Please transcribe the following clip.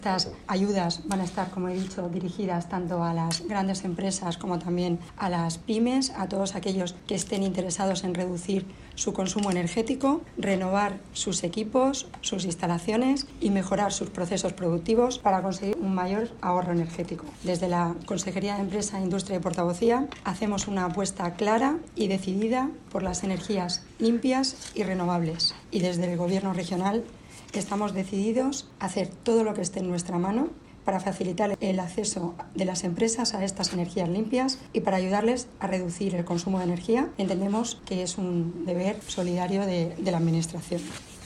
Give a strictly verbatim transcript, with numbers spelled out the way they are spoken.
Estas ayudas van a estar, como he dicho, dirigidas tanto a las grandes empresas como también a las pymes, a todos aquellos que estén interesados en reducir su consumo energético, renovar sus equipos, sus instalaciones y mejorar sus procesos productivos para conseguir un mayor ahorro energético. Desde la Consejería de Empresa, Industria y Portavocía hacemos una apuesta clara y decidida por las energías limpias y renovables. Y desde el Gobierno regional estamos decididos a hacer todo lo que esté en nuestra mano para facilitar el acceso de las empresas a estas energías limpias y para ayudarles a reducir el consumo de energía. Entendemos que es un deber solidario de, de la Administración.